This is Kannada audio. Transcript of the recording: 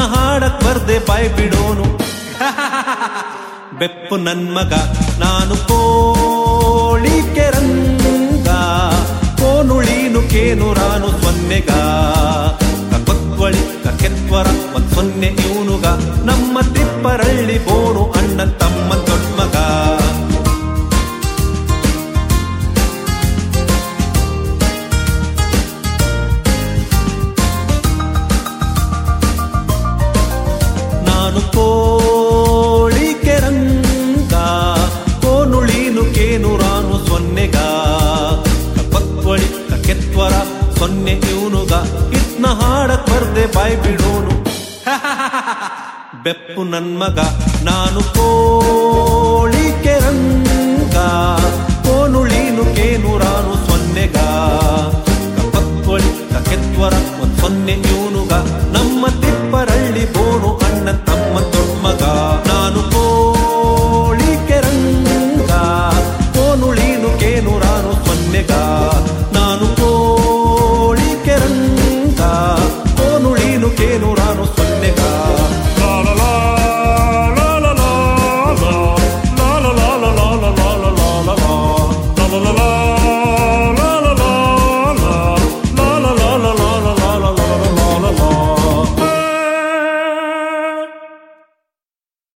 ಹಾಡಕ್ ಬರ್ದೆ ಬಾಯ್ ಬಿಡೋನು. ಬೆಪ್ಪು ನನ್ ಮಗ ನಾನು ಕೋಳಿ ಕೆರಂಗ, ಕೋನುಳೀನು ಕೇನು ರಾನು ಸೊನ್ನೆಗ, ಕಕ್ಕೊಳಿ ಕಕ್ಕೆತ್ವರ ಒಂದ್ ಸೊನ್ನೆ ಇವನುಗ, ನಮ್ಮ ತಿಪ್ಪರಳ್ಳಿ ಬೋರು ಅಣ್ಣನ್ ತಮ್ಮನ್ ದೊಡ್ಡ ಮಗ. ನಾನು ಕೋಳಿ ಕೆರಂಗ, ಕೋನುಳೀನು ಕೇನು ರಾನು ಸೊನ್ನೆಗ, ಕಕ್ಕೊಳಿ ಕಕ್ಕೆತ್ವರ ಸೊನ್ನೆ ಇವನುಗ, ಇದ್ನ ಹಾಡಕ್ ಬರ್ದೆ ಬಾಯ್ ಬಿಡೋನು. ಬೆಪ್ಪು ನನ್ ಮಗ ನಾನು ಕೋಳಿ ಕೆರಂಗ, ಕೋನುಳೀನು ಕೇನು ರಾನು ಸೊನ್ನೆಗ, ಕಕ್ಕೊಳಿ ಕಕ್ಕೆತ್ವರ ಒಂದ್ ಸೊನ್ನೆ ಇವನುಗ,